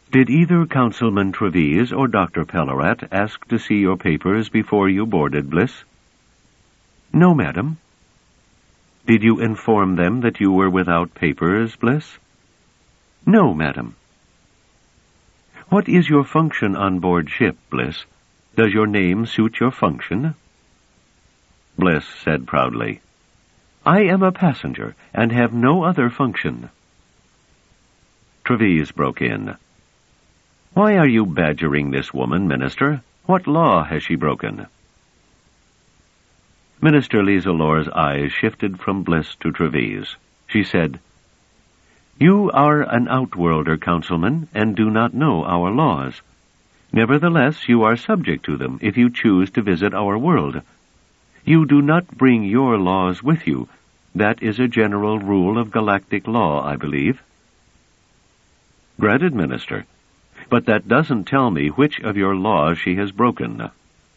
Did either Councilman Trevise or Dr. Pellerat ask to see your papers before you boarded, Bliss? No, madam. Did you inform them that you were without papers, Bliss? No, madam. What is your function on board ship, Bliss? Does your name suit your function? Bliss said proudly, I am a passenger and have no other function. Trevise broke in. Why are you badgering this woman, Minister? What law has she broken? Minister Lieselore's eyes shifted from Bliss to Trevise. She said, You are an outworlder, Councilman, and do not know our laws. Nevertheless, you are subject to them if you choose to visit our world. You do not bring your laws with you. That is a general rule of galactic law, I believe. Granted, Minister, but that doesn't tell me which of your laws she has broken.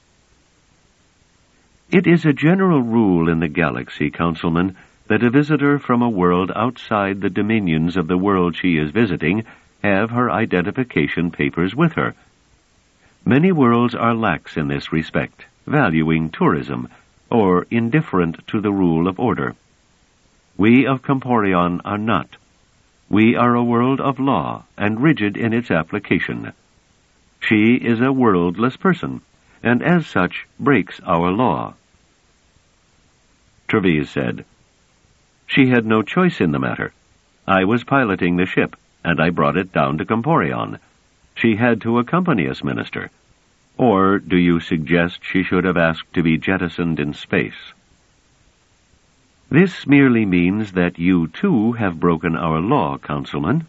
It is a general rule in the galaxy, Councilman, that a visitor from a world outside the dominions of the world she is visiting have her identification papers with her. Many worlds are lax in this respect, valuing tourism, or indifferent to the rule of order. We of Comporion are not. We are a world of law, and rigid in its application. She is a worldless person, and as such breaks our law. Trevise said, She had no choice in the matter. I was piloting the ship, and I brought it down to Comporion. She had to accompany us, Minister. Or do you suggest she should have asked to be jettisoned in space? This merely means that you, too, have broken our law, Councilman.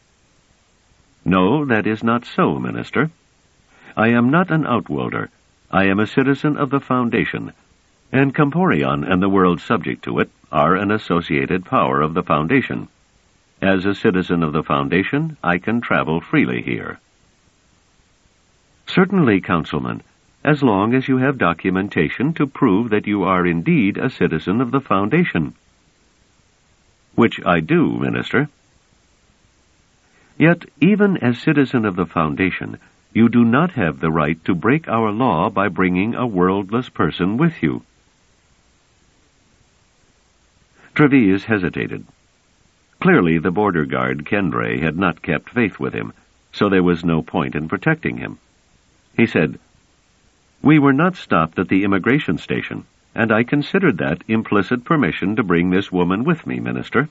No, that is not so, Minister. I am not an outworlder. I am a citizen of the Foundation, and Comporion and the world subject to it are an associated power of the Foundation. As a citizen of the Foundation, I can travel freely here. Certainly, Councilman, as long as you have documentation to prove that you are indeed a citizen of the Foundation. Which I do, Minister. Yet, even as citizen of the Foundation, you do not have the right to break our law by bringing a worldless person with you. Trevise hesitated. Clearly, the border guard, Kendre, had not kept faith with him, so there was no point in protecting him. He said, We were not stopped at the immigration station, and I considered that implicit permission to bring this woman with me, Minister.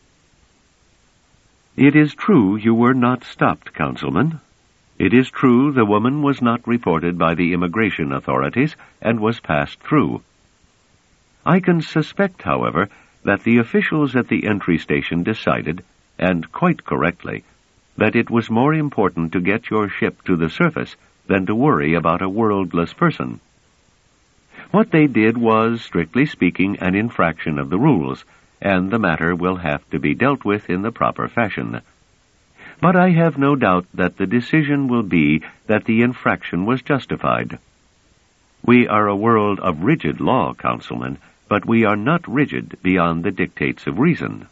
It is true you were not stopped, Councilman. It is true the woman was not reported by the immigration authorities and was passed through. I can suspect, however, that the officials at the entry station decided, and quite correctly, that it was more important to get your ship to the surface than to worry about a worldless person. What they did was, strictly speaking, an infraction of the rules, and the matter will have to be dealt with in the proper fashion. But I have no doubt that the decision will be that the infraction was justified. We are a world of rigid law, Councilman, but we are not rigid beyond the dictates of reason.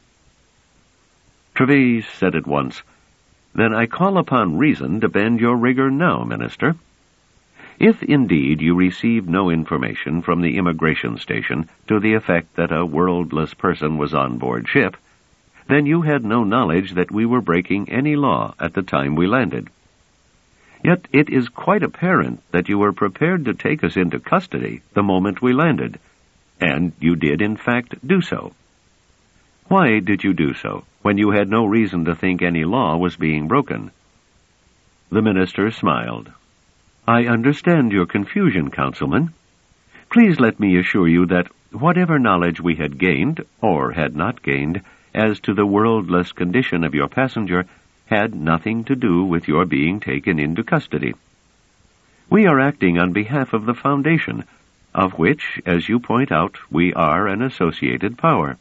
Trevise said at once, Then I call upon reason to bend your rigor now, Minister. If indeed you received no information from the immigration station to the effect that a worldless person was on board ship, then you had no knowledge that we were breaking any law at the time we landed. Yet it is quite apparent that you were prepared to take us into custody the moment we landed, and you did in fact do so. Why did you do so, when you had no reason to think any law was being broken? The minister smiled. I understand your confusion, Councilman. Please let me assure you that whatever knowledge we had gained, or had not gained, as to the worldless condition of your passenger had nothing to do with your being taken into custody. We are acting on behalf of the Foundation, of which, as you point out, we are an associated power.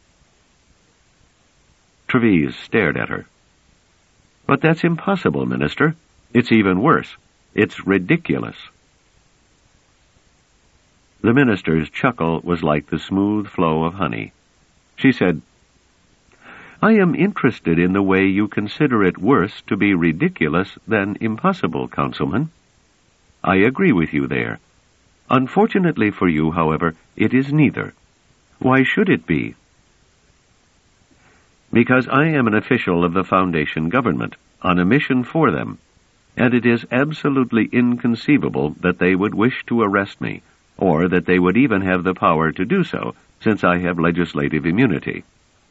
Trevise stared at her. But that's impossible, Minister. It's even worse. It's ridiculous. The minister's chuckle was like the smooth flow of honey. She said, I am interested in the way you consider it worse to be ridiculous than impossible, Councilman. I agree with you there. Unfortunately for you, however, it is neither. Why should it be? Because I am an official of the Foundation government, on a mission for them, and it is absolutely inconceivable that they would wish to arrest me, or that they would even have the power to do so, since I have legislative immunity.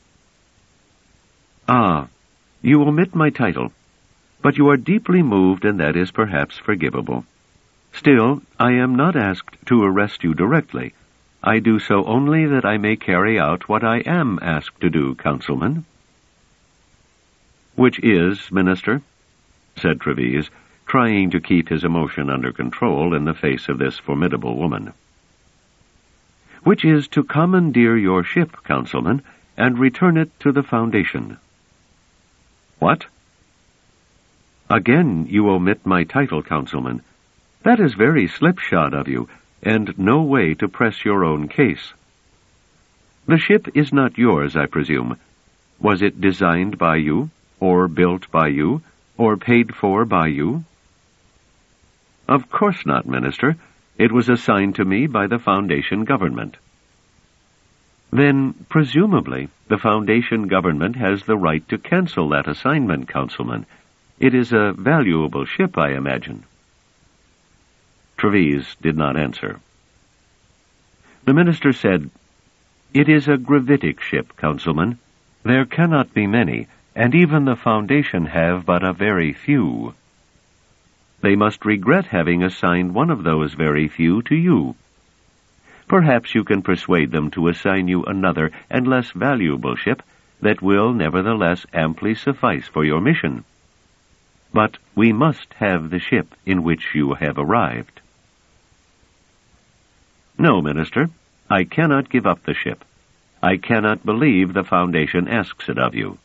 Ah, you omit my title, but you are deeply moved, and that is perhaps forgivable. Still, I am not asked to arrest you directly. I do so only that I may carry out what I am asked to do, Councilman. Which is, Minister, said Treves, trying to keep his emotion under control in the face of this formidable woman. Which is to commandeer your ship, Councilman, and return it to the Foundation. What? Again you omit my title, Councilman. That is very slipshod of you, and no way to press your own case. The ship is not yours, I presume. Was it designed by you, or built by you, or paid for by you? Of course not, Minister. It was assigned to me by the Foundation government. Then, presumably, the Foundation government has the right to cancel that assignment, Councilman. It is a valuable ship, I imagine. Treves did not answer. The minister said, It is a gravitic ship, Councilman. There cannot be many, and even the Foundation have but a very few. They must regret having assigned one of those very few to you. Perhaps you can persuade them to assign you another and less valuable ship that will nevertheless amply suffice for your mission. But we must have the ship in which you have arrived. No, Minister, I cannot give up the ship. I cannot believe the Foundation asks it of you.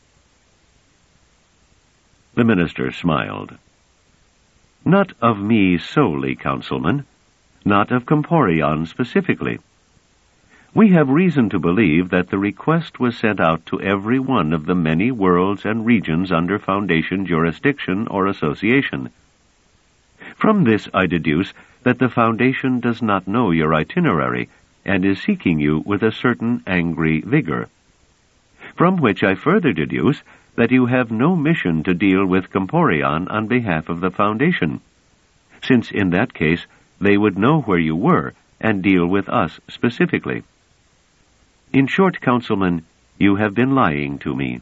The minister smiled. Not of me solely, Councilman. Not of Comporion specifically. We have reason to believe that the request was sent out to every one of the many worlds and regions under Foundation jurisdiction or association. From this I deduce that the Foundation does not know your itinerary and is seeking you with a certain angry vigor. From which I further deduce that you have no mission to deal with Comporion on behalf of the Foundation, since in that case they would know where you were and deal with us specifically. In short, Councilman, you have been lying to me.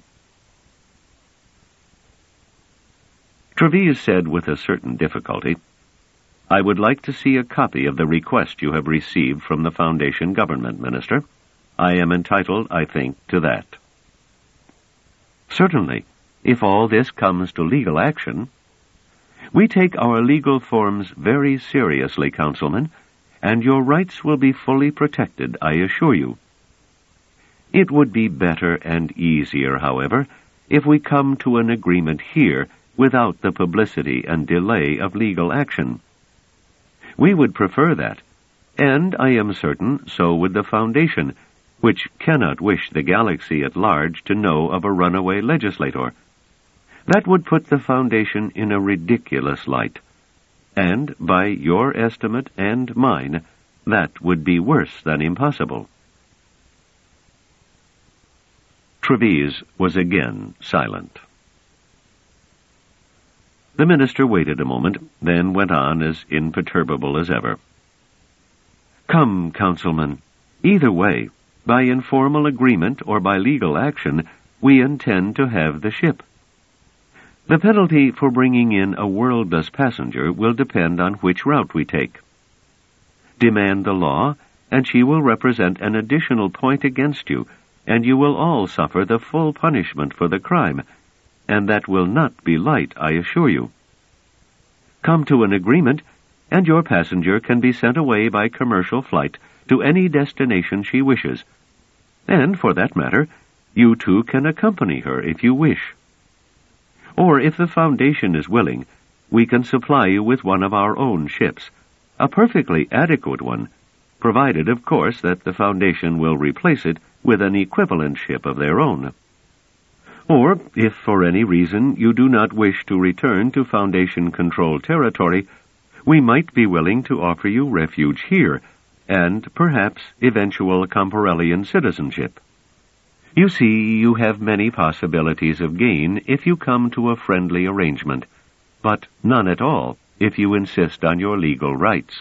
Treves said with a certain difficulty, I would like to see a copy of the request you have received from the Foundation government, Minister. I am entitled, I think, to that. Certainly, if all this comes to legal action. We take our legal forms very seriously, Councilman, and your rights will be fully protected, I assure you. It would be better and easier, however, if we come to an agreement here without the publicity and delay of legal action. We would prefer that, and I am certain so would the Foundation, which cannot wish the galaxy at large to know of a runaway legislator. That would put the Foundation in a ridiculous light, and, by your estimate and mine, that would be worse than impossible. Treves was again silent. The minister waited a moment, then went on as imperturbable as ever. Come, Councilman, either way, by informal agreement or by legal action, we intend to have the ship. The penalty for bringing in a worldless passenger will depend on which route we take. Demand the law, and she will represent an additional point against you, and you will all suffer the full punishment for the crime, and that will not be light, I assure you. Come to an agreement, and your passenger can be sent away by commercial flight to any destination she wishes, and, for that matter, you too can accompany her if you wish. Or, if the Foundation is willing, we can supply you with one of our own ships, a perfectly adequate one, provided, of course, that the Foundation will replace it with an equivalent ship of their own. Or, if for any reason you do not wish to return to Foundation-controlled territory, we might be willing to offer you refuge here, and perhaps eventual Comparellian citizenship. You see, you have many possibilities of gain if you come to a friendly arrangement, but none at all if you insist on your legal rights.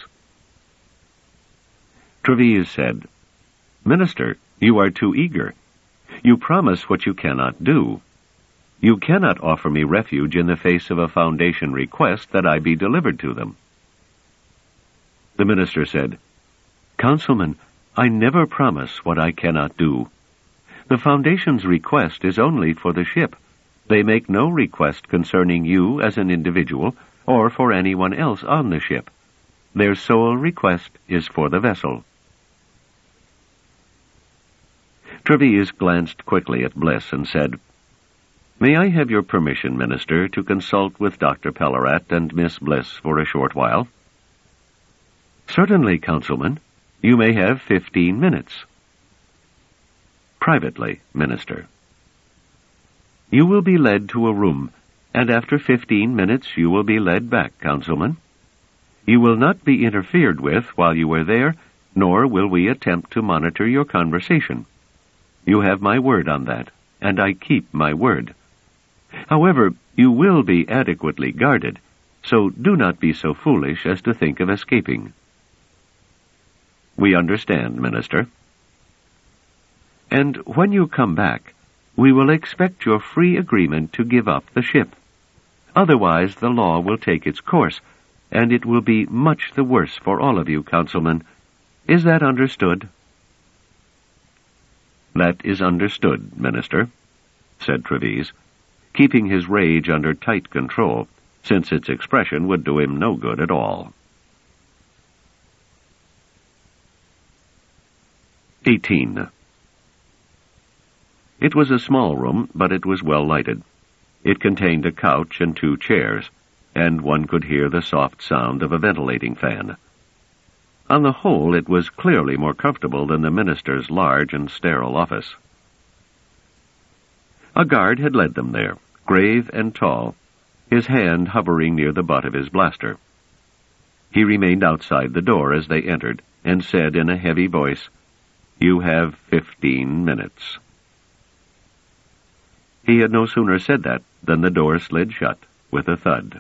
Treves said, "Minister, you are too eager. You promise what you cannot do. You cannot offer me refuge in the face of a Foundation request that I be delivered to them." The minister said, "Councilman, I never promise what I cannot do. The Foundation's request is only for the ship. They make no request concerning you as an individual or for anyone else on the ship. Their sole request is for the vessel." Treves glanced quickly at Bliss and said, "May I have your permission, Minister, to consult with Dr. Pellerat and Miss Bliss for a short while?" "Certainly, Councilman. You may have 15 minutes. "Privately, Minister." "You will be led to a room, and after 15 minutes you will be led back, Councilman. You will not be interfered with while you are there, nor will we attempt to monitor your conversation. You have my word on that, and I keep my word. However, you will be adequately guarded, so do not be so foolish as to think of escaping." "We understand, Minister." "And when you come back, we will expect your free agreement to give up the ship. Otherwise the law will take its course, and it will be much the worse for all of you, Councilman. Is that understood?" "That is understood, Minister," said Treves, keeping his rage under tight control, since its expression would do him no good at all. 18. It was a small room, but it was well lighted. It contained a couch and 2 chairs, and one could hear the soft sound of a ventilating fan. On the whole, it was clearly more comfortable than the minister's large and sterile office. A guard had led them there, grave and tall, his hand hovering near the butt of his blaster. He remained outside the door as they entered, and said in a heavy voice, "You have 15 minutes." He had no sooner said that than the door slid shut with a thud.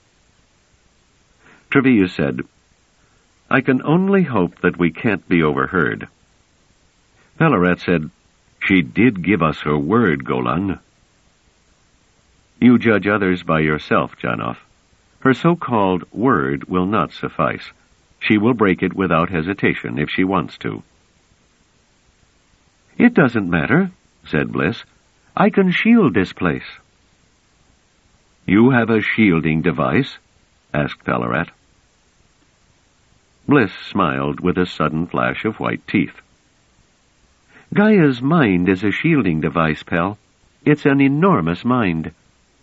Treves said, "I can only hope that we can't be overheard." Pellerat said, "She did give us her word, Golan." "You judge others by yourself, Janov. Her so-called word will not suffice. She will break it without hesitation if she wants to." "It doesn't matter," said Bliss. "I can shield this place." "You have a shielding device?" asked Pellerat. Bliss smiled with a sudden flash of white teeth. "Gaia's mind is a shielding device, Pel. It's an enormous mind."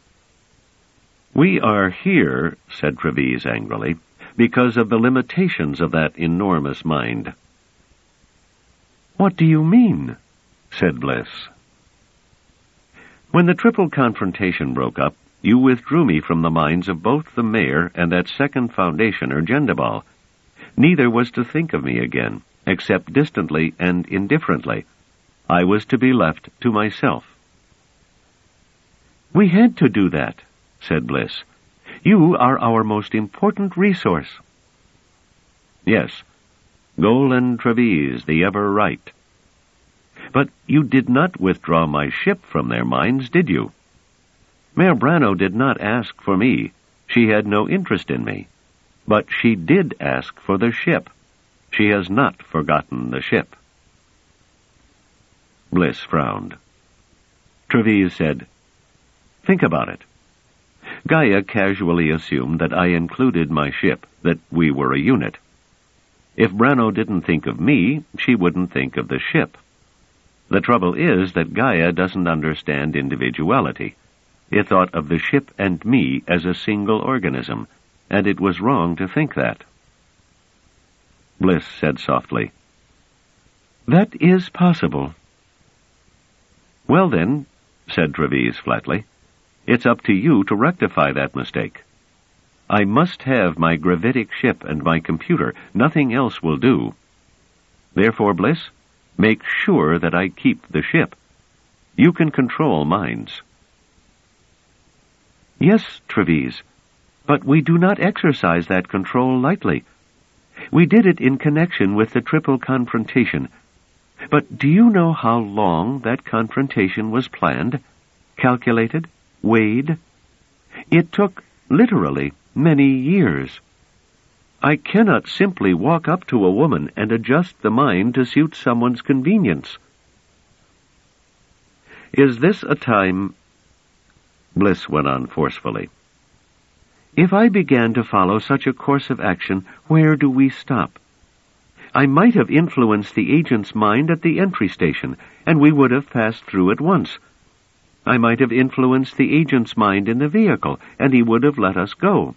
"We are here," said Treves angrily, "because of the limitations of that enormous mind." "What do you mean?" said Bliss. "When the triple confrontation broke up, you withdrew me from the minds of both the mayor and that second Foundationer, Gendabal. Neither was to think of me again, except distantly and indifferently. I was to be left to myself." "We had to do that," said Bliss. "You are our most important resource." "Yes, Golan Treves, the ever-right. But you did not withdraw my ship from their minds, did you? Mayor Brano did not ask for me. She had no interest in me. But she did ask for the ship. She has not forgotten the ship." Bliss frowned. Treves said, "Think about it. Gaia casually assumed that I included my ship, that we were a unit. If Brano didn't think of me, she wouldn't think of the ship. The trouble is that Gaia doesn't understand individuality. It thought of the ship and me as a single organism, and it was wrong to think that." Bliss said softly, "That is possible." "Well then, said Treves flatly. "It's up to you to rectify that mistake. I must have my gravitic ship and my computer. Nothing else will do. Therefore, Bliss, make sure that I keep the ship. You can control minds." "Yes, Treves, but we do not exercise that control lightly. We did it in connection with the triple confrontation. But do you know how long that confrontation was planned, calculated, weighed? It took, literally, many years. I cannot simply walk up to a woman and adjust the mind to suit someone's convenience." "Is this a time—" Bliss went on forcefully. "If I began to follow such a course of action, where do we stop? I might have influenced the agent's mind at the entry station, and we would have passed through at once. I might have influenced the agent's mind in the vehicle, and he would have let us go."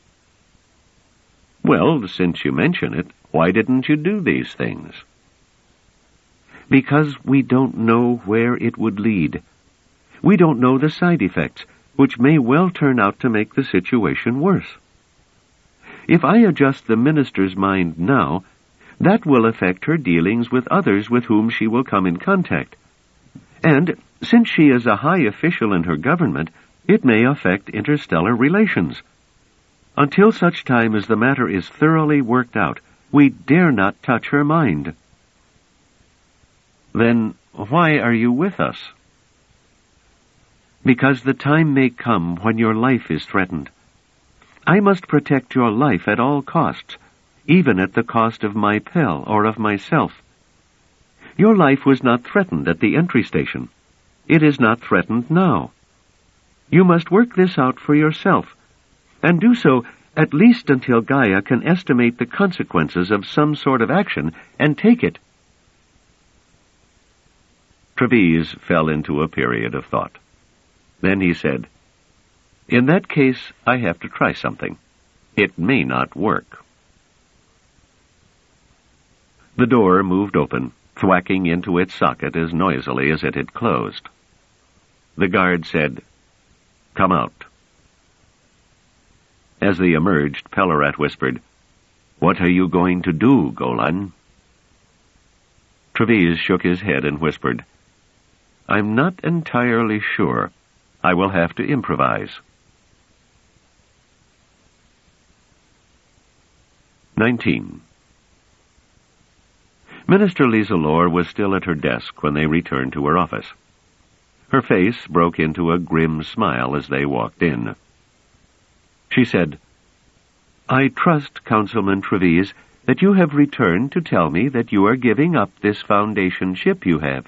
"Well, since you mention it, why didn't you do these things?" "Because we don't know where it would lead. We don't know the side effects, which may well turn out to make the situation worse. If I adjust the minister's mind now, that will affect her dealings with others with whom she will come in contact. And, since she is a high official in her government, it may affect interstellar relations. Until such time as the matter is thoroughly worked out, we dare not touch her mind." "Then why are you with us?" "Because the time may come when your life is threatened. I must protect your life at all costs, even at the cost of my Pell or of myself. Your life was not threatened at the entry station. It is not threatened now. You must work this out for yourself, and do so at least until Gaia can estimate the consequences of some sort of action and take it." Treves fell into a period of thought. Then he said, "In that case, I have to try something. It may not work." The door moved open, thwacking into its socket as noisily as it had closed. The guard said, "Come out." As they emerged, Pellerat whispered, "What are you going to do, Golan?" Treves shook his head and whispered, "I'm not entirely sure. I will have to improvise." 19. Minister Lieselore was still at her desk when they returned to her office. Her face broke into a grim smile as they walked in. She said, "I trust, Councilman Treves, that you have returned to tell me that you are giving up this Foundation ship you have."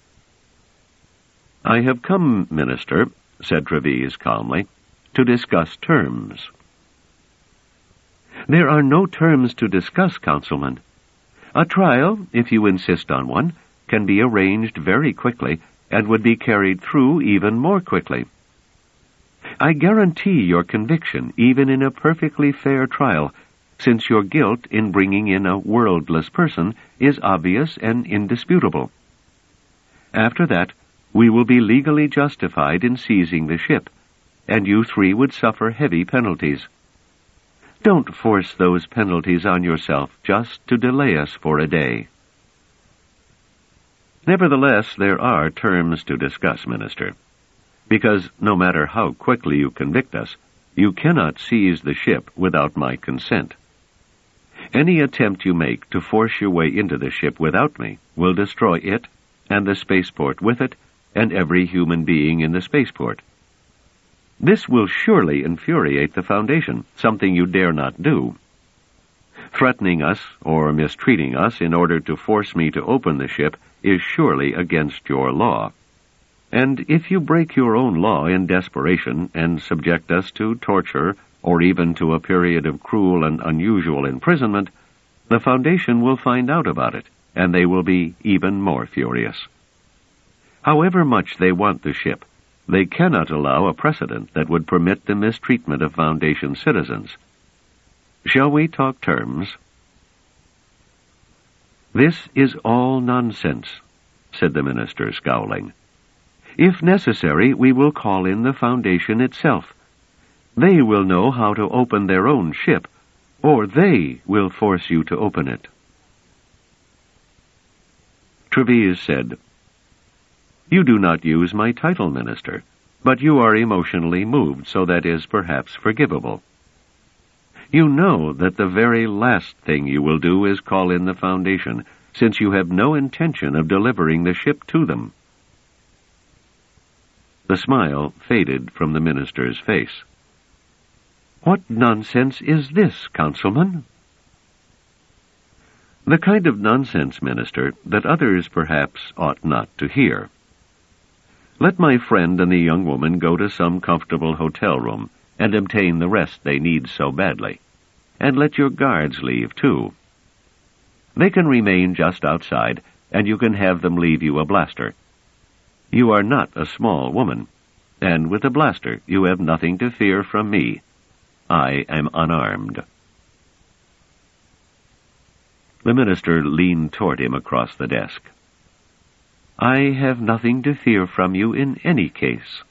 "I have come, Minister," said Treves calmly, "to discuss terms." "There are no terms to discuss, Councilman. A trial, if you insist on one, can be arranged very quickly and would be carried through even more quickly. I guarantee your conviction even in a perfectly fair trial, since your guilt in bringing in a worldless person is obvious and indisputable. After that, we will be legally justified in seizing the ship, and you three would suffer heavy penalties. Don't force those penalties on yourself just to delay us for a day." "Nevertheless, there are terms to discuss, Minister, because no matter how quickly you convict us, you cannot seize the ship without my consent. Any attempt you make to force your way into the ship without me will destroy it, and the spaceport with it, and every human being in the spaceport. This will surely infuriate the Foundation, something you dare not do. Threatening us or mistreating us in order to force me to open the ship is surely against your law. And if you break your own law in desperation and subject us to torture or even to a period of cruel and unusual imprisonment, the Foundation will find out about it, and they will be even more furious. However much they want the ship, they cannot allow a precedent that would permit the mistreatment of Foundation citizens. Shall we talk terms?" "This is all nonsense," said the minister, scowling. If necessary, we will call in the Foundation itself. They will know how to open their own ship, or they will force you to open it." Treves said, "You do not use my title, Minister, but you are emotionally moved, so that is perhaps forgivable. You know that the very last thing you will do is call in the Foundation, since you have no intention of delivering the ship to them." The smile faded from the minister's face. "What nonsense is this, Councilman?" "The kind of nonsense, Minister, that others perhaps ought not to hear. Let my friend and the young woman go to some comfortable hotel room and obtain the rest they need so badly. And let your guards leave, too. They can remain just outside, and you can have them leave you a blaster. You are not a small woman, and with a blaster you have nothing to fear from me. I am unarmed." The minister leaned toward him across the desk. "I have nothing to fear from you in any case."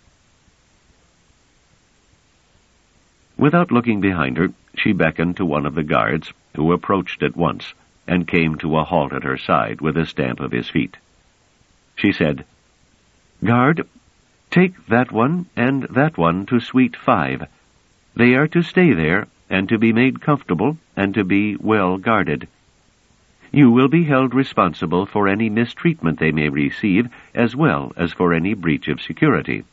Without looking behind her, she beckoned to one of the guards, who approached at once and came to a halt at her side with a stamp of his feet. She said, "Guard, take that one and that one to Suite 5. They are to stay there and to be made comfortable and to be well guarded. You will be held responsible for any mistreatment they may receive, as well as for any breach of security."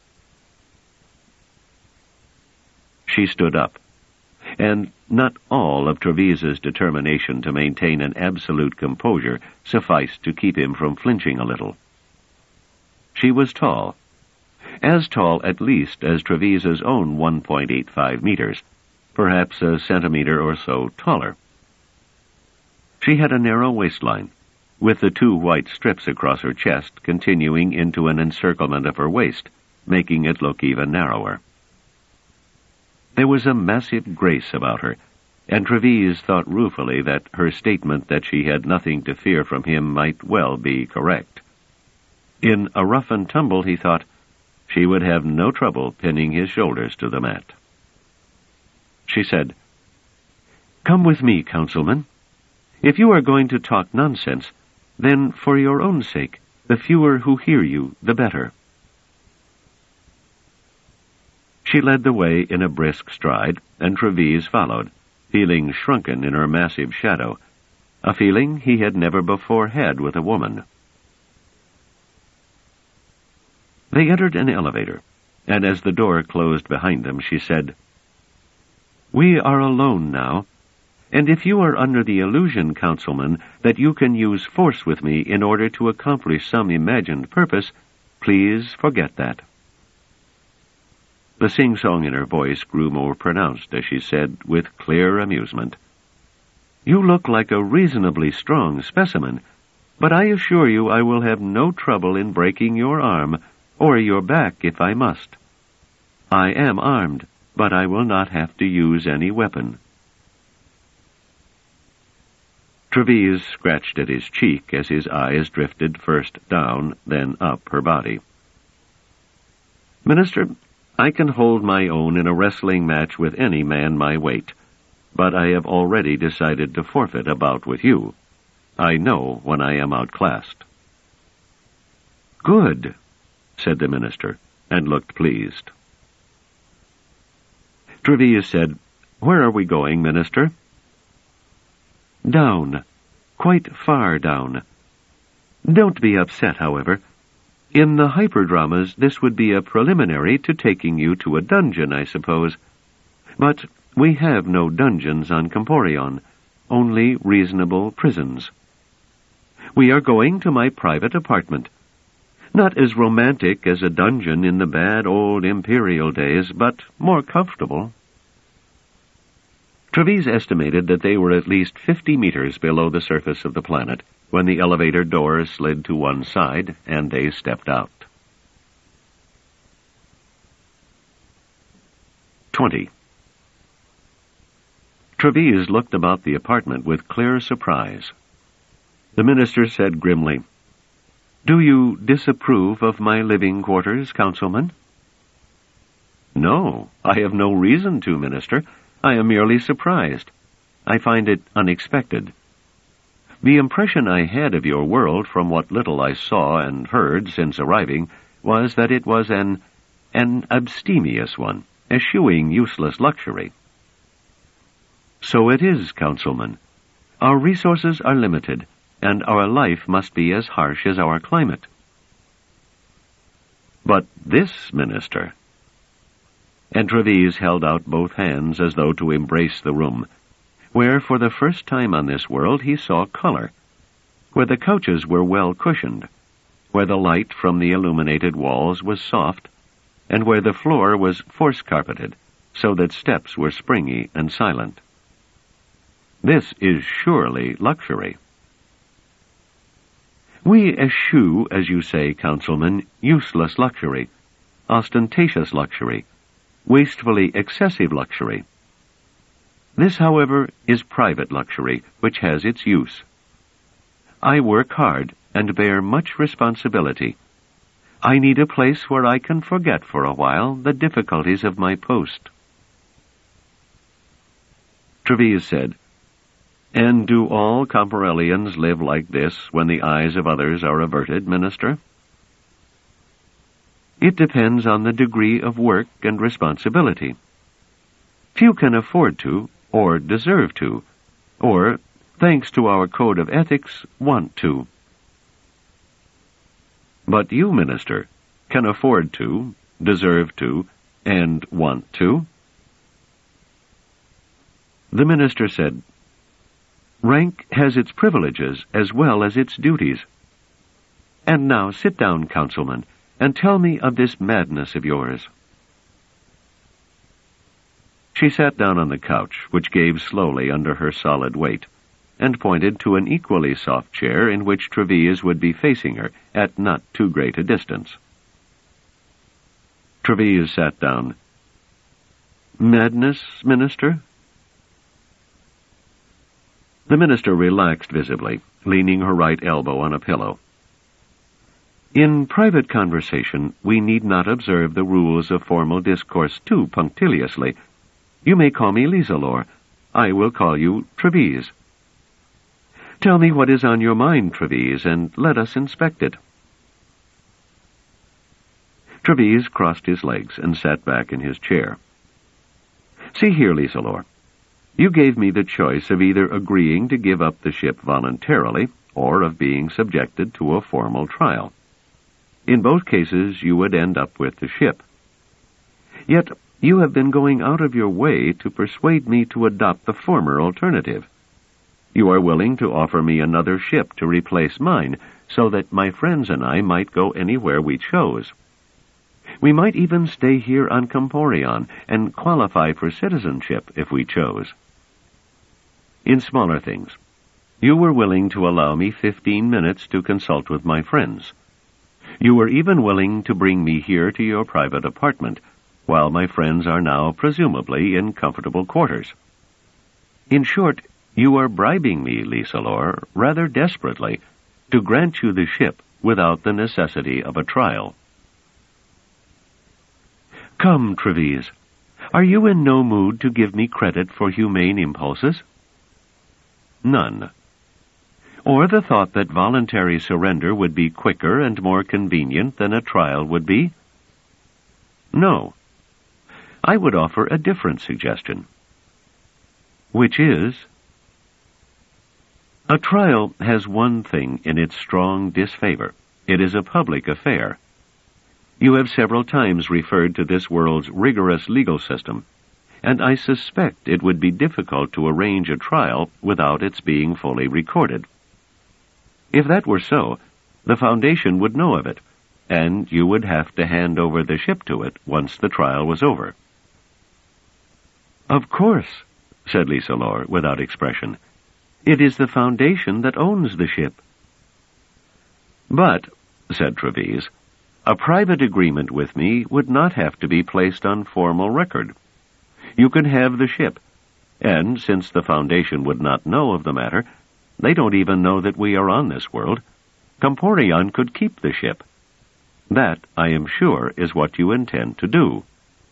She stood up, and not all of Treves's determination to maintain an absolute composure sufficed to keep him from flinching a little. She was tall, as tall at least as Treves's own 1.85 meters, perhaps a centimeter or so taller. She had a narrow waistline, with the 2 white strips across her chest continuing into an encirclement of her waist, making it look even narrower. There was a massive grace about her, and Treves thought ruefully that her statement that she had nothing to fear from him might well be correct. In a rough and tumble, he thought, she would have no trouble pinning his shoulders to the mat. She said, "Come with me, Councilman. If you are going to talk nonsense, then for your own sake, the fewer who hear you, the better." She led the way in a brisk stride, and Treves followed, feeling shrunken in her massive shadow, a feeling he had never before had with a woman. They entered an elevator, and as the door closed behind them, she said, "We are alone now. And if you are under the illusion, Councilman, that you can use force with me in order to accomplish some imagined purpose, please forget that." The sing-song in her voice grew more pronounced as she said, with clear amusement, "You look like a reasonably strong specimen, but I assure you I will have no trouble in breaking your arm, or your back if I must. I am armed, but I will not have to use any weapon." Treves scratched at his cheek as his eyes drifted first down, then up her body. "Minister, I can hold my own in a wrestling match with any man my weight, but I have already decided to forfeit a bout with you. I know when I am outclassed." "Good," said the minister, and looked pleased. Treves said, "Where are we going, Minister?" "Down. Quite far down. Don't be upset, however. In the hyperdramas, this would be a preliminary to taking you to a dungeon, I suppose. But we have no dungeons on Comporion, only reasonable prisons. We are going to my private apartment. Not as romantic as a dungeon in the bad old imperial days, but more comfortable." Treves estimated that they were at least 50 meters below the surface of the planet when the elevator doors slid to one side and they stepped out. 20. Treves looked about the apartment with clear surprise. The minister said grimly, Do you disapprove of my living quarters, Councilman? No, I have no reason to, Minister. I am merely surprised. I find it unexpected. The impression I had of your world from what little I saw and heard since arriving was that it was an abstemious one, eschewing useless luxury. So it is, Councilman. Our resources are limited, and our life must be as harsh as our climate. But this, Minister... And Treves held out both hands as though to embrace the room, where for the first time on this world he saw color, where the couches were well cushioned, where the light from the illuminated walls was soft, and where the floor was force-carpeted, so that steps were springy and silent. This is surely luxury. We eschew, as you say, Councilman, useless luxury, ostentatious luxury, wastefully excessive luxury. This, however, is private luxury, which has its use. I work hard and bear much responsibility. I need a place where I can forget for a while the difficulties of my post. Treves said, And do all Comparellians live like this when the eyes of others are averted, Minister? It depends on the degree of work and responsibility. Few can afford to, or deserve to, or, thanks to our code of ethics, want to. But you, Minister, can afford to, deserve to, and want to. The minister said, Rank has its privileges as well as its duties. And now sit down, Councilman, and tell me of this madness of yours. She sat down on the couch, which gave slowly under her solid weight, and pointed to an equally soft chair in which Treves would be facing her at not too great a distance. Treves sat down. Madness, Minister? The minister relaxed visibly, leaning her right elbow on a pillow. In private conversation, we need not observe the rules of formal discourse too punctiliously. You may call me Lieselore. I will call you Treves. Tell me what is on your mind, Treves, and let us inspect it. Treves crossed his legs and sat back in his chair. See here, Lieselore. You gave me the choice of either agreeing to give up the ship voluntarily or of being subjected to a formal trial. In both cases, you would end up with the ship. Yet, you have been going out of your way to persuade me to adopt the former alternative. You are willing to offer me another ship to replace mine, so that my friends and I might go anywhere we chose. We might even stay here on Comporion and qualify for citizenship if we chose. In smaller things, you were willing to allow me 15 minutes to consult with my friends. You were even willing to bring me here to your private apartment, while my friends are now presumably in comfortable quarters. In short, you are bribing me, Lieselore, rather desperately, to grant you the ship without the necessity of a trial. Come, Treves, are you in no mood to give me credit for humane impulses? None. Or the thought that voluntary surrender would be quicker and more convenient than a trial would be? No. I would offer a different suggestion. Which is, a trial has one thing in its strong disfavor. It is a public affair. You have several times referred to this world's rigorous legal system, and I suspect it would be difficult to arrange a trial without its being fully recorded. If that were so, the Foundation would know of it, and you would have to hand over the ship to it once the trial was over. Of course, said Lieselore without expression. It is the Foundation that owns the ship. But, said Treves, a private agreement with me would not have to be placed on formal record. You can have the ship, and since the Foundation would not know of the matter, they don't even know that we are on this world. Comporion could keep the ship. That, I am sure, is what you intend to do.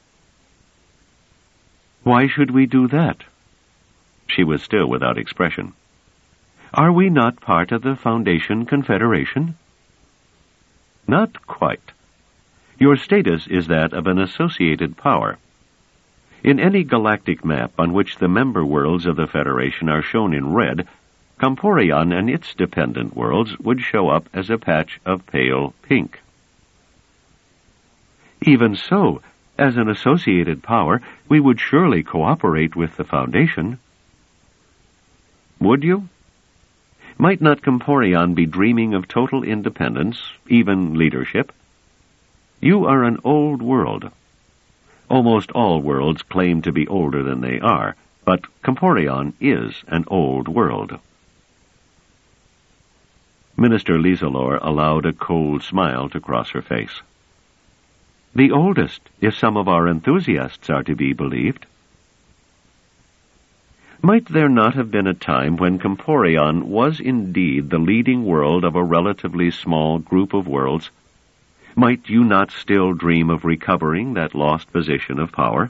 Why should we do that? She was still without expression. Are we not part of the Foundation Confederation? Not quite. Your status is that of an associated power. In any galactic map on which the member worlds of the Federation are shown in red, Comporion and its dependent worlds would show up as a patch of pale pink. Even so, as an associated power, we would surely cooperate with the Foundation. Would you? Might not Comporion be dreaming of total independence, even leadership? You are an old world. Almost all worlds claim to be older than they are, but Comporion is an old world. Minister Lieselore allowed a cold smile to cross her face. The oldest, if some of our enthusiasts are to be believed. Might there not have been a time when Comporion was indeed the leading world of a relatively small group of worlds? Might you not still dream of recovering that lost position of power?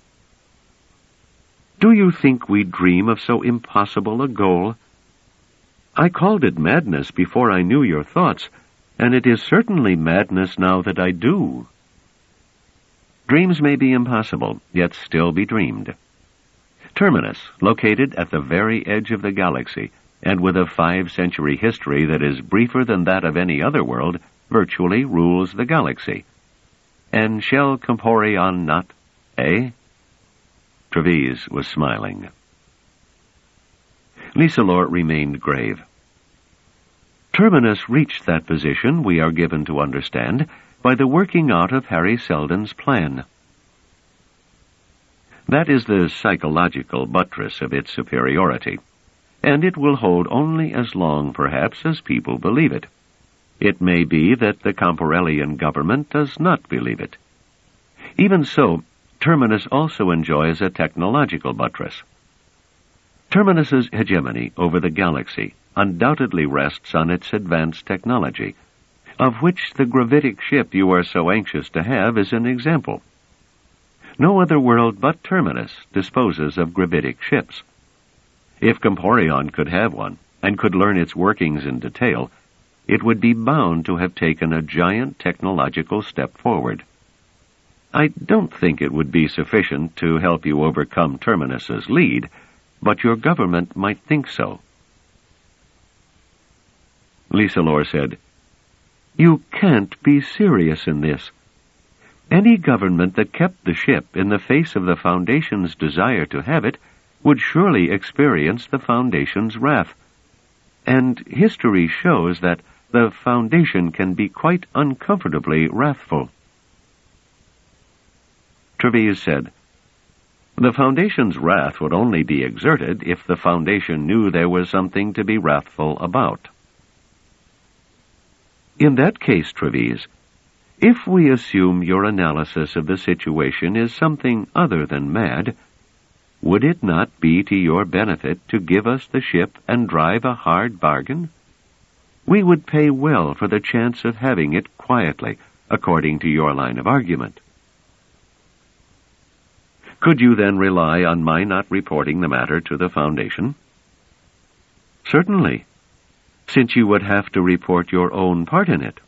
Do you think we dream of so impossible a goal? I called it madness before I knew your thoughts, and it is certainly madness now that I do. Dreams may be impossible, yet still be dreamed. Terminus, located at the very edge of the galaxy, and with a 5-century history that is briefer than that of any other world, virtually rules the galaxy. And shall Comporion not, eh? Treves was smiling. Lieselore remained grave. Terminus reached that position, we are given to understand, by the working out of Hari Seldon's plan. That is the psychological buttress of its superiority, and it will hold only as long, perhaps, as people believe it. It may be that the Comporellian government does not believe it. Even so, Terminus also enjoys a technological buttress. Terminus's hegemony over the galaxy undoubtedly rests on its advanced technology, of which the gravitic ship you are so anxious to have is an example. No other world but Terminus disposes of gravitic ships. If Comporion could have one, and could learn its workings in detail, it would be bound to have taken a giant technological step forward. I don't think it would be sufficient to help you overcome Terminus's lead, but your government might think so. Lieselore said, You can't be serious in this. Any government that kept the ship in the face of the Foundation's desire to have it would surely experience the Foundation's wrath. And history shows that the Foundation can be quite uncomfortably wrathful. Treves said, The Foundation's wrath would only be exerted if the Foundation knew there was something to be wrathful about. In that case, Treves, if we assume your analysis of the situation is something other than mad, would it not be to your benefit to give us the ship and drive a hard bargain? We would pay well for the chance of having it quietly, according to your line of argument. Could you then rely on my not reporting the matter to the Foundation? Certainly, since you would have to report your own part in it.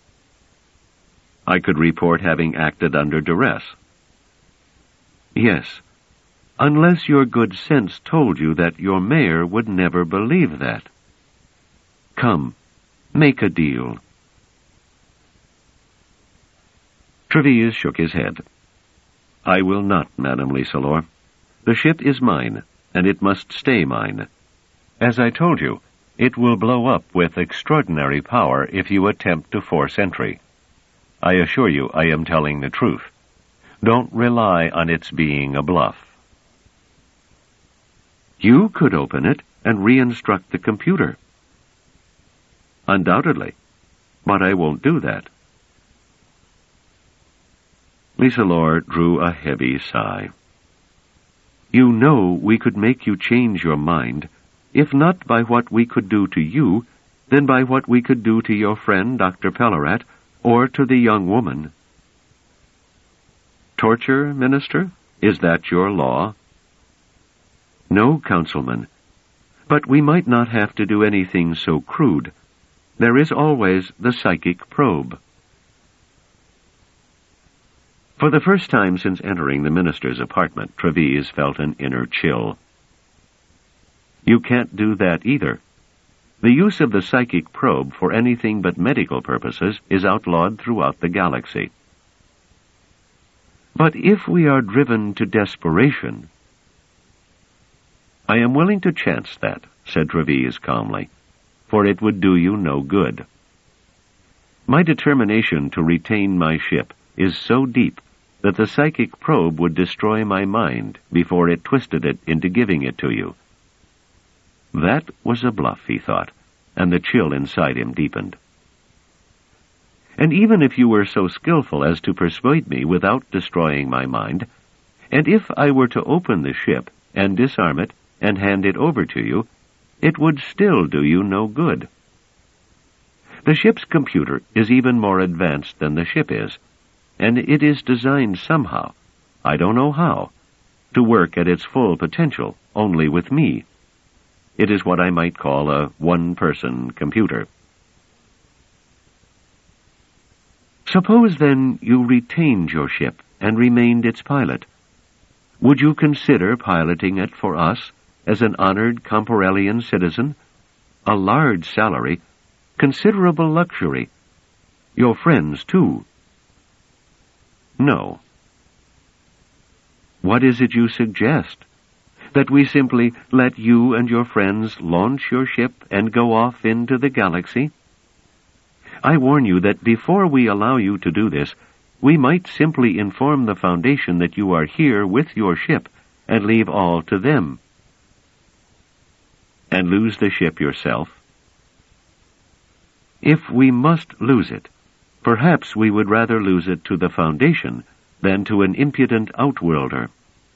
I could report having acted under duress. Yes, unless your good sense told you that your mayor would never believe that. Come, make a deal. Treves shook his head. I will not, Madame Lieselore. The ship is mine, and it must stay mine. As I told you, it will blow up with extraordinary power if you attempt to force entry. I assure you I am telling the truth. Don't rely on its being a bluff. You could open it and re-instruct the computer. Undoubtedly, but I won't do that. Lieselore drew a heavy sigh. You know we could make you change your mind, if not by what we could do to you, than by what we could do to your friend, Dr. Pellerat, or to the young woman. Torture, Minister? Is that your law? No, Councilman. But we might not have to do anything so crude. There is always the psychic probe. For the first time since entering the minister's apartment, Treves felt an inner chill. You can't do that either. The use of the psychic probe for anything but medical purposes is outlawed throughout the galaxy. But if we are driven to desperation... I am willing to chance that, said Treves calmly, for it would do you no good. My determination to retain my ship is so deep that the psychic probe would destroy my mind before it twisted it into giving it to you. That was a bluff, he thought, and the chill inside him deepened. And even if you were so skillful as to persuade me without destroying my mind, and if I were to open the ship and disarm it and hand it over to you, it would still do you no good. The ship's computer is even more advanced than the ship is, and it is designed somehow, I don't know how, to work at its full potential only with me. It is what I might call a one-person computer. Suppose, then, you retained your ship and remained its pilot. Would you consider piloting it for us as an honored Comporellian citizen? A large salary, considerable luxury. Your friends, too. No. What is it you suggest? That we simply let you and your friends launch your ship and go off into the galaxy? I warn you that before we allow you to do this, we might simply inform the Foundation that you are here with your ship and leave all to them. And lose the ship yourself? If we must lose it, perhaps we would rather lose it to the Foundation than to an impudent outworlder.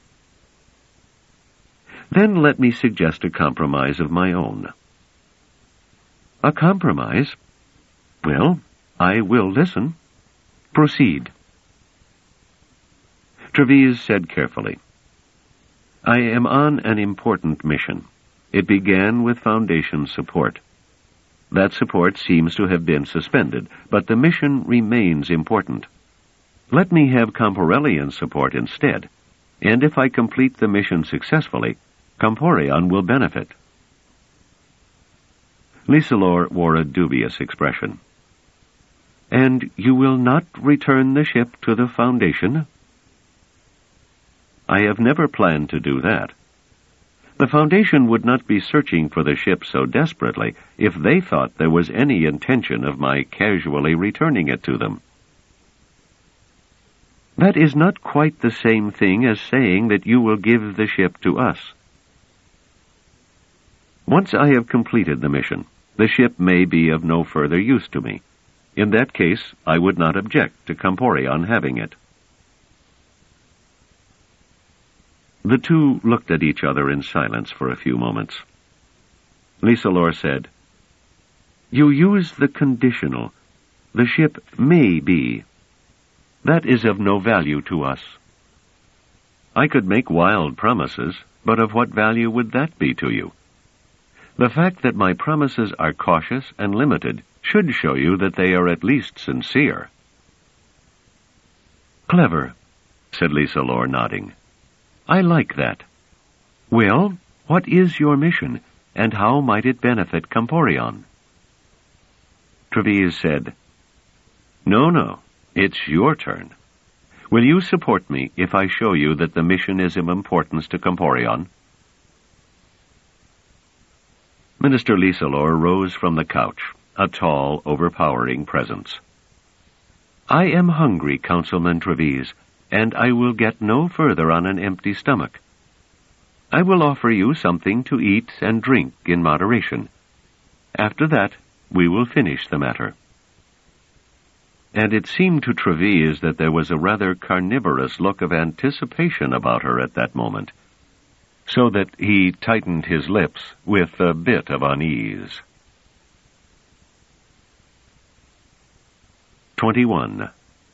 Then let me suggest a compromise of my own. A compromise? Well, I will listen. Proceed. Treves said carefully, I am on an important mission. It began with Foundation support. That support seems to have been suspended, but the mission remains important. Let me have Comporellian support instead, and if I complete the mission successfully, Comporion will benefit. Lysalore wore a dubious expression. And you will not return the ship to the Foundation? I have never planned to do that. The Foundation would not be searching for the ship so desperately if they thought there was any intention of my casually returning it to them. That is not quite the same thing as saying that you will give the ship to us. Once I have completed the mission, the ship may be of no further use to me. In that case, I would not object to Comporion having it. The two looked at each other in silence for a few moments. Lysalore said, You use the conditional. The ship may be. That is of no value to us. I could make wild promises, but of what value would that be to you? The fact that my promises are cautious and limited should show you that they are at least sincere. Clever, said Lysalore, nodding. I like that. Well, what is your mission, and how might it benefit Comporion? Treves said, No, it's your turn. Will you support me if I show you that the mission is of importance to Comporion? Minister Lysalore rose from the couch, a tall, overpowering presence. I am hungry, Councilman Treves, and I will get no further on an empty stomach. I will offer you something to eat and drink in moderation. After that, we will finish the matter. And it seemed to Treves that there was a rather carnivorous look of anticipation about her at that moment, so that he tightened his lips with a bit of unease. 21.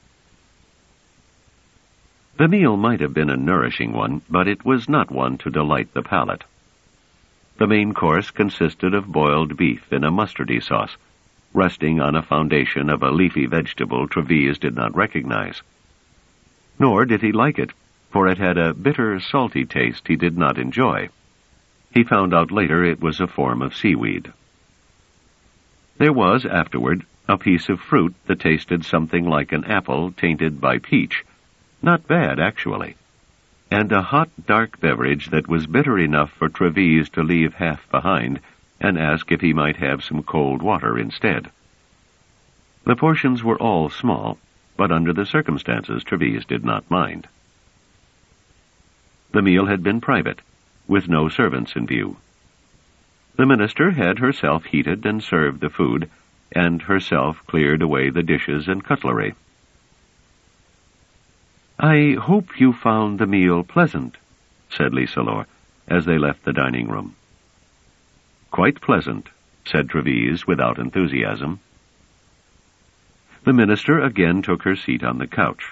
The meal might have been a nourishing one, but it was not one to delight the palate. The main course consisted of boiled beef in a mustardy sauce, resting on a foundation of a leafy vegetable Treves did not recognize. Nor did he like it, for it had a bitter, salty taste he did not enjoy. He found out later it was a form of seaweed. There was, afterward, a piece of fruit that tasted something like an apple tainted by peach. Not bad, actually. And a hot, dark beverage that was bitter enough for Treves to leave half behind and ask if he might have some cold water instead. The portions were all small, but under the circumstances Treves did not mind. The meal had been private, with no servants in view. The minister had herself heated and served the food, and herself cleared away the dishes and cutlery. "I hope you found the meal pleasant," said Lieselore, as they left the dining room. "Quite pleasant," said Treves without enthusiasm. The minister again took her seat on the couch.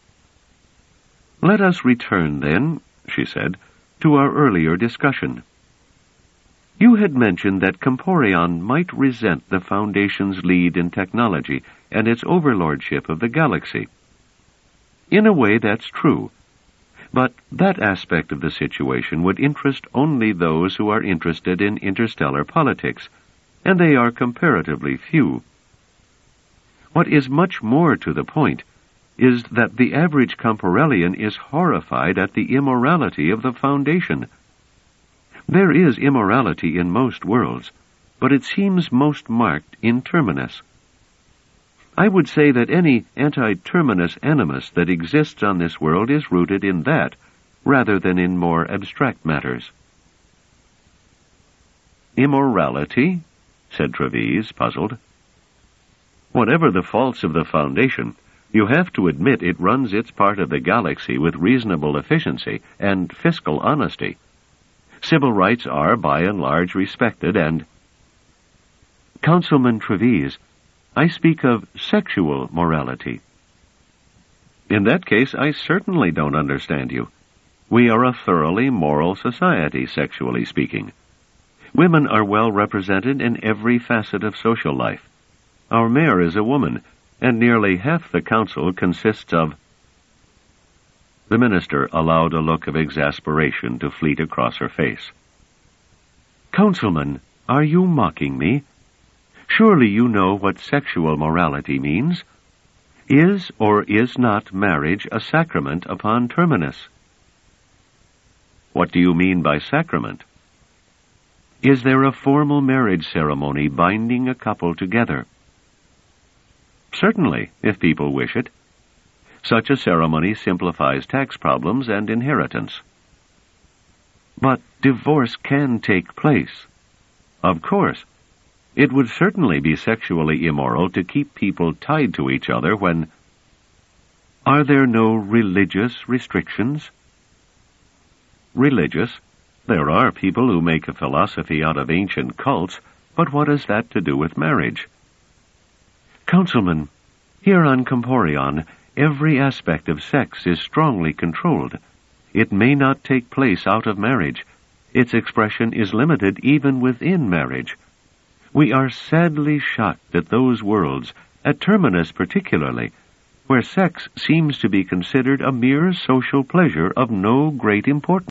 "Let us return, then," she said, "to our earlier discussion. You had mentioned that Comporion might resent the Foundation's lead in technology and its overlordship of the galaxy. In a way, that's true. But that aspect of the situation would interest only those who are interested in interstellar politics, and they are comparatively few. What is much more to the point is that the average Comporellian is horrified at the immorality of the Foundation. There is immorality in most worlds, but it seems most marked in Terminus. I would say that any anti-Terminus animus that exists on this world is rooted in that, rather than in more abstract matters." "Immorality?" said Treves, puzzled. "Whatever the faults of the Foundation, you have to admit it runs its part of the galaxy with reasonable efficiency and fiscal honesty. Civil rights are, by and large, respected and—" "Councilman Treves, I speak of sexual morality." "In that case, I certainly don't understand you. We are a thoroughly moral society, sexually speaking. Women are well represented in every facet of social life. Our mayor is a woman, and nearly half the council consists of—" The minister allowed a look of exasperation to fleet across her face. "Councilman, are you mocking me? Surely you know what sexual morality means. Is or is not marriage a sacrament upon Terminus?" "What do you mean by sacrament?" "Is there a formal marriage ceremony binding a couple together?" "Certainly, if people wish it. Such a ceremony simplifies tax problems and inheritance." "But divorce can take place." "Of course. It would certainly be sexually immoral to keep people tied to each other when—" "Are there no religious restrictions?" "Religious? There are people who make a philosophy out of ancient cults, but what has that to do with marriage?" "Councilman, here on Comporion, every aspect of sex is strongly controlled. It may not take place out of marriage. Its expression is limited even within marriage. We are sadly shocked at those worlds, at Terminus particularly, where sex seems to be considered a mere social pleasure of no great importance.